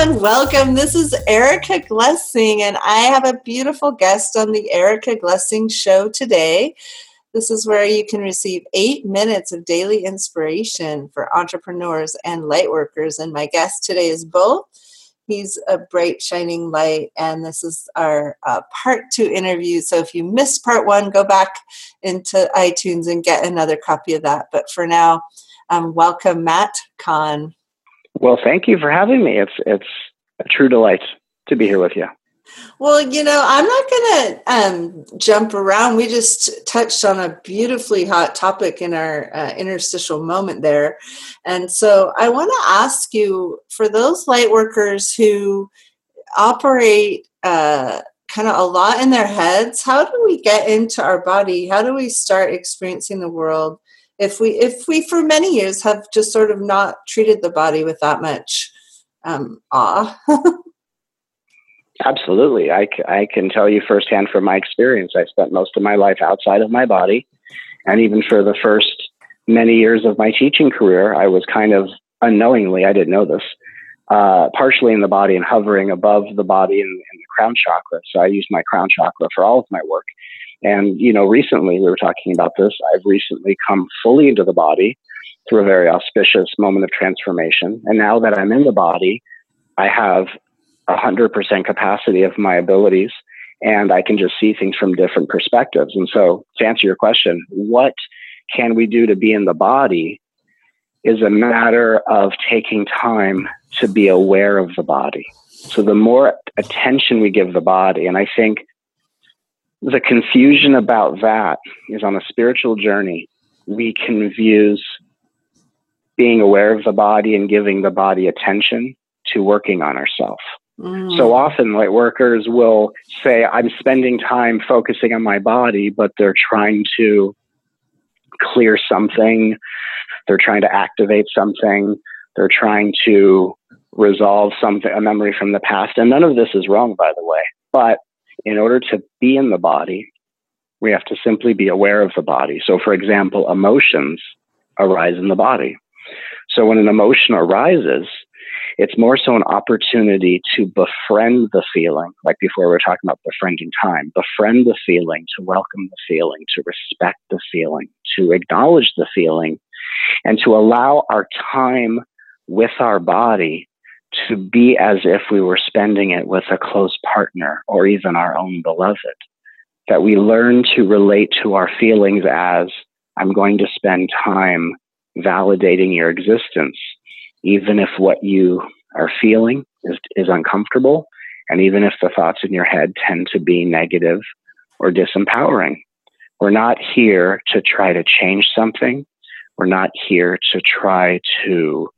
everyone. Welcome. This is Erica Glessing, and I have a beautiful guest on the Erica Glessing Show today. This is where you can receive 8 minutes of daily inspiration for entrepreneurs and light workers. And my guest today is Bo. He's a bright, shining light, and this is our part 2 interview. So if you missed part 1, go back into iTunes and get another copy of that. But for now, welcome, Matt Kahn. Well, thank you for having me. It's a true delight to be here with you. Well, I'm not going to jump around. We just touched on a beautifully hot topic in our interstitial moment there. And so I want to ask you, for those light workers who operate kind of a lot in their heads, how do we get into our body? How do we start experiencing the world if we for many years have just sort of not treated the body with that much awe? Absolutely. I can tell you firsthand from my experience. I spent most of my life outside of my body. And even for the first many years of my teaching career, I was kind of unknowingly, I didn't know this, partially in the body and hovering above the body in the crown chakra. So I used my crown chakra for all of my work. And, recently we were talking about this. I've recently come fully into the body through a very auspicious moment of transformation. And now that I'm in the body, I have 100% capacity of my abilities, and I can just see things from different perspectives. And so to answer your question, what can we do to be in the body is a matter of taking time to be aware of the body. So the more attention we give the body, and I think the confusion about that is on a spiritual journey, we confuse being aware of the body and giving the body attention to working on ourselves. So often light workers will say, I'm spending time focusing on my body, but they're trying to clear something. They're trying to activate something. They're trying to resolve something, a memory from the past. And none of this is wrong, by the way. But in order to be in the body, we have to simply be aware of the body. So for example, emotions arise in the body. So when an emotion arises, it's more so an opportunity to befriend the feeling, like before we were talking about befriending time, befriend the feeling, to welcome the feeling, to respect the feeling, to acknowledge the feeling, and to allow our time with our body to be as if we were spending it with a close partner or even our own beloved. That we learn to relate to our feelings as, I'm going to spend time validating your existence, even if what you are feeling is uncomfortable, and even if the thoughts in your head tend to be negative or disempowering. We're not here to try to change something. We're not here to try to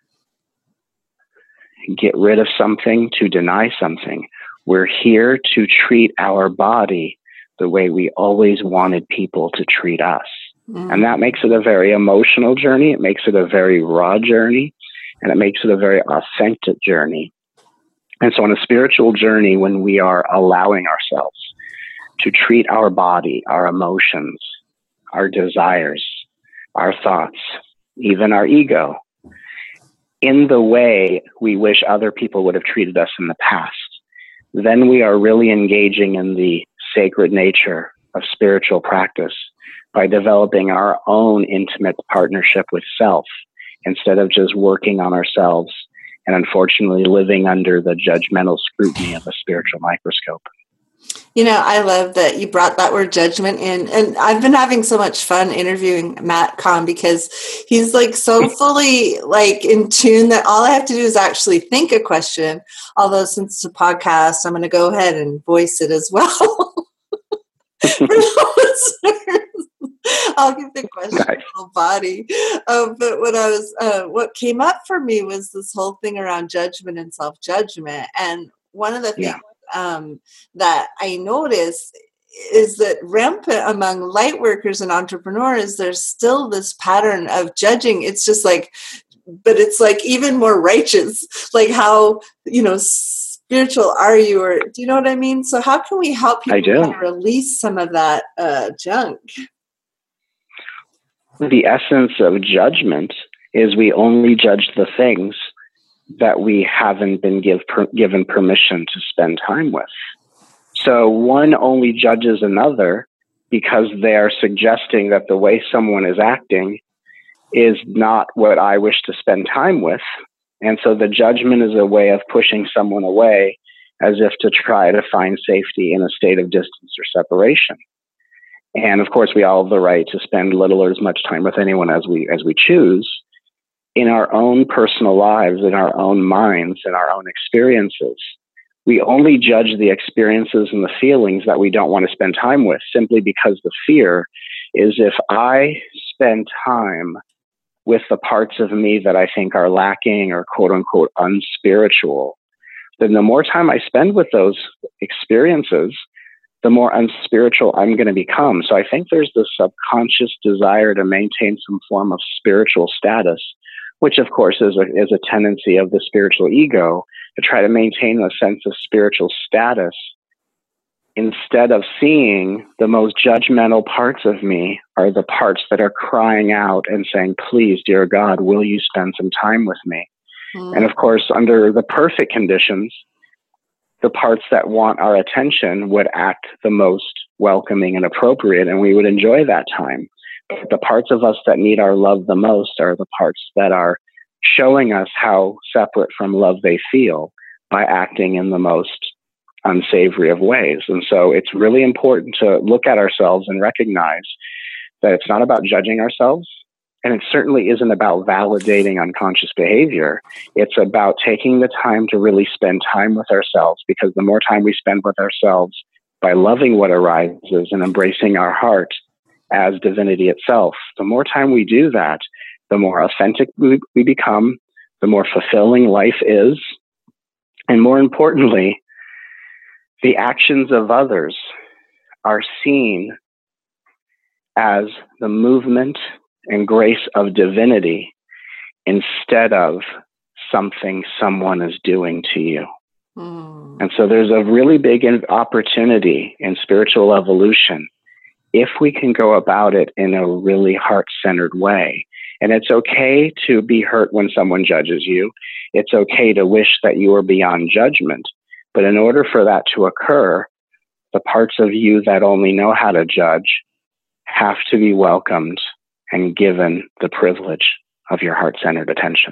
get rid of something, to deny something. We're here to treat our body the way we always wanted people to treat us. And that makes it a very emotional journey. It makes it a very raw journey. And it makes it a very authentic journey. And so on a spiritual journey, when we are allowing ourselves to treat our body, our emotions, our desires, our thoughts, even our ego, in the way we wish other people would have treated us in the past, then we are really engaging in the sacred nature of spiritual practice by developing our own intimate partnership with self, instead of just working on ourselves and unfortunately living under the judgmental scrutiny of a spiritual microscope. I love that you brought that word judgment in. And I've been having so much fun interviewing Matt Kahn because he's so fully in tune that all I have to do is actually think a question. Although since it's a podcast, I'm going to go ahead and voice it as well. I'll give the question a little body. But what came up for me was this whole thing around judgment and self-judgment. And one of the things that I notice is that rampant among light workers and entrepreneurs, there's still this pattern of judging. It's just but it's even more righteous, how, spiritual are you, or do you know what I mean? So how can we help people kind of release some of that junk? The essence of judgment is we only judge the things that we haven't been given permission to spend time with. So one only judges another because they are suggesting that the way someone is acting is not what I wish to spend time with. And so the judgment is a way of pushing someone away as if to try to find safety in a state of distance or separation. And of course, we all have the right to spend little or as much time with anyone as we choose in our own personal lives, in our own minds, in our own experiences. We only judge the experiences and the feelings that we don't want to spend time with simply because the fear is if I spend time with the parts of me that I think are lacking or quote unquote unspiritual, then the more time I spend with those experiences, the more unspiritual I'm going to become. So I think there's this subconscious desire to maintain some form of spiritual status, which of course is a tendency of the spiritual ego to try to maintain a sense of spiritual status instead of seeing the most judgmental parts of me are the parts that are crying out and saying, please, dear God, will you spend some time with me? And of course, under the perfect conditions, the parts that want our attention would act the most welcoming and appropriate, and we would enjoy that time. But the parts of us that need our love the most are the parts that are showing us how separate from love they feel by acting in the most unsavory of ways. And so it's really important to look at ourselves and recognize that it's not about judging ourselves. And it certainly isn't about validating unconscious behavior. It's about taking the time to really spend time with ourselves, because the more time we spend with ourselves by loving what arises and embracing our heart as divinity itself, the more time we do that, the more authentic we become, the more fulfilling life is. And more importantly, the actions of others are seen as the movement and grace of divinity instead of something someone is doing to you. And so there's a really big opportunity in spiritual evolution if we can go about it in a really heart-centered way. And it's okay to be hurt when someone judges you. It's okay to wish that you were beyond judgment. But in order for that to occur, the parts of you that only know how to judge have to be welcomed and given the privilege of your heart-centered attention.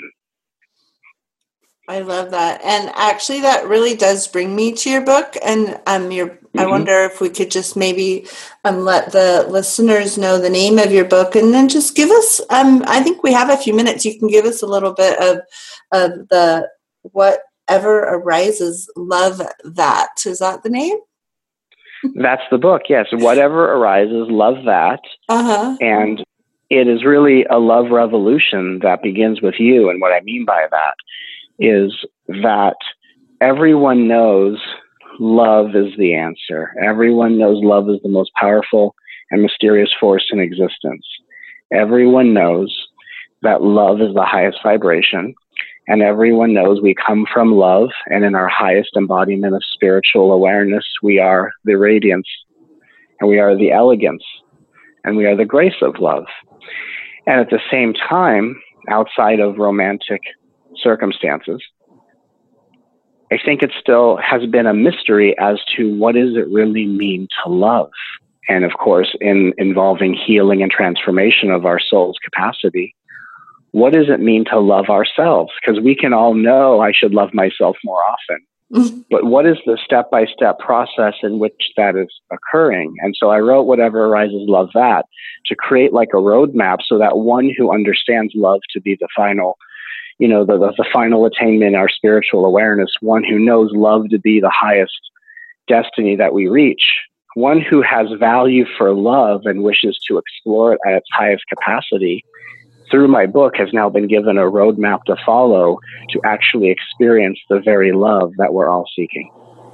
I love that. And actually that really does bring me to your book. And I wonder if we could just maybe let the listeners know the name of your book, and then just give us, I think we have a few minutes. You can give us a little bit of the Whatever Arises, Love That. Is that the name? That's the book, yes. Whatever Arises, Love That. And it is really a love revolution that begins with you. And what I mean by that is that everyone knows love is the answer. Everyone knows love is the most powerful and mysterious force in existence. Everyone knows that love is the highest vibration. And everyone knows we come from love. And in our highest embodiment of spiritual awareness, we are the radiance, and we are the elegance, and we are the grace of love. And at the same time, outside of romantic circumstances, I think it still has been a mystery as to what does it really mean to love. And of course, in involving healing and transformation of our soul's capacity, what does it mean to love ourselves? Because we can all know I should love myself more often. But what is the step-by-step process in which that is occurring? And so I wrote Whatever Arises, Love That, to create like a roadmap so that one who understands love to be the final, the final attainment in our spiritual awareness, one who knows love to be the highest destiny that we reach, one who has value for love and wishes to explore it at its highest capacity, through my book has now been given a roadmap to follow to actually experience the very love that we're all seeking.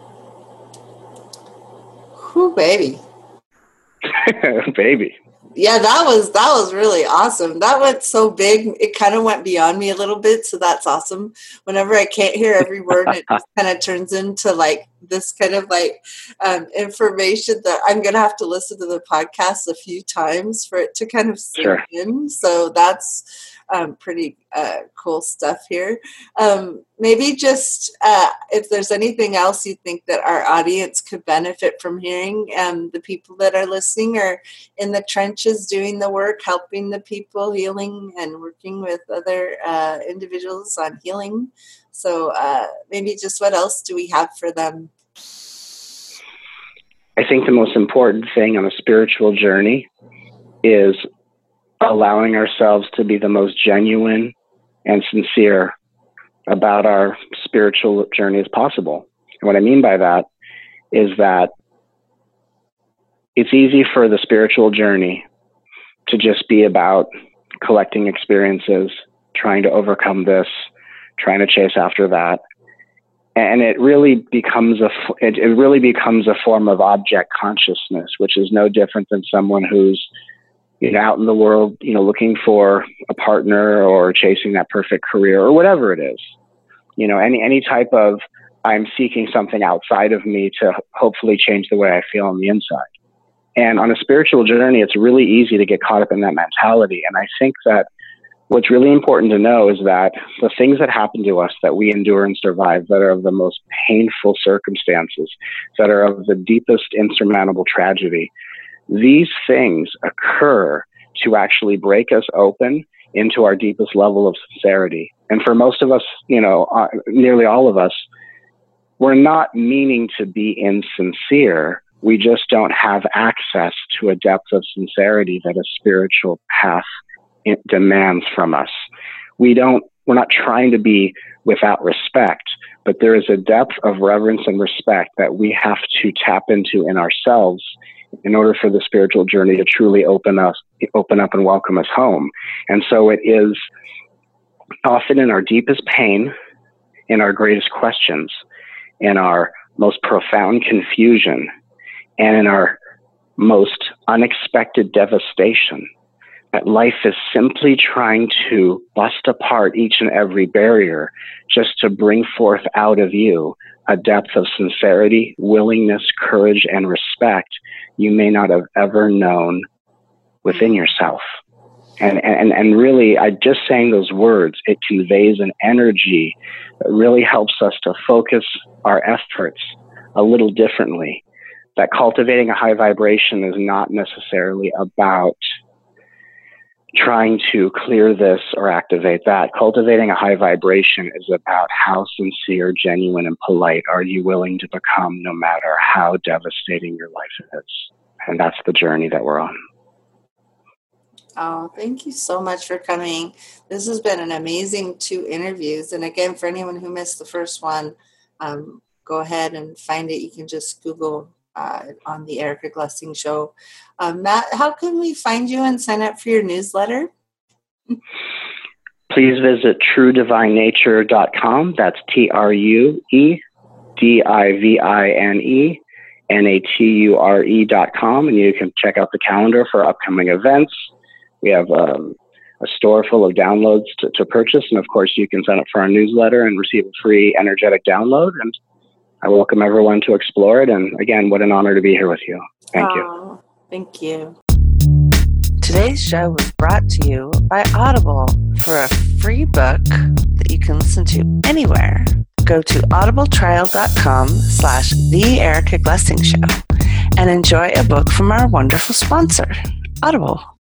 Whew, baby. Baby. Yeah, that was really awesome. That went so big, it kind of went beyond me a little bit, so that's awesome. Whenever I can't hear every word, it just kind of turns into like this kind of like information that I'm going to have to listen to the podcast a few times for it to kind of sink in. So that's pretty cool stuff here. Maybe just if there's anything else you think that our audience could benefit from hearing, the people that are listening are in the trenches doing the work, helping the people, healing and working with other individuals on healing. So maybe just what else do we have for them? I think the most important thing on a spiritual journey is allowing ourselves to be the most genuine and sincere about our spiritual journey as possible. And what I mean by that is that it's easy for the spiritual journey to just be about collecting experiences, trying to overcome this, trying to chase after that. And it really becomes a form of object consciousness, which is no different than someone who's out in the world, looking for a partner or chasing that perfect career or whatever it is. Any type of I'm seeking something outside of me to hopefully change the way I feel on the inside. And on a spiritual journey, it's really easy to get caught up in that mentality. And I think that what's really important to know is that the things that happen to us that we endure and survive, that are of the most painful circumstances, that are of the deepest insurmountable tragedy, these things occur to actually break us open into our deepest level of sincerity. And for most of us, nearly all of us, we're not meaning to be insincere. We just don't have access to a depth of sincerity that a spiritual path demands from us. We're not trying to be without respect, but there is a depth of reverence and respect that we have to tap into in ourselves in order for the spiritual journey to truly open up and welcome us home. And so it is often in our deepest pain, in our greatest questions, in our most profound confusion, and in our most unexpected devastation, that life is simply trying to bust apart each and every barrier just to bring forth out of you a depth of sincerity, willingness, courage, and respect you may not have ever known within yourself. And really, just saying those words, it conveys an energy that really helps us to focus our efforts a little differently. That cultivating a high vibration is not necessarily about trying to clear this or activate that. Cultivating a high vibration is about how sincere, genuine, and polite are you willing to become no matter how devastating your life is. And that's the journey that we're on. Oh, thank you so much for coming. This has been an amazing 2 interviews. And again, for anyone who missed the first one, go ahead and find it. You can just Google on the Erica Glessing Show. Matt, how can we find you and sign up for your newsletter? Please visit truedivinenature.com. That's TrueDivineNature.com. And you can check out the calendar for upcoming events. We have a store full of downloads to purchase. And of course, you can sign up for our newsletter and receive a free energetic download. And I welcome everyone to explore it. And again, what an honor to be here with you. Thank you. Thank you. Today's show was brought to you by Audible. For a free book that you can listen to anywhere, go to audibletrial.com/The Erica Glessing Show and enjoy a book from our wonderful sponsor, Audible.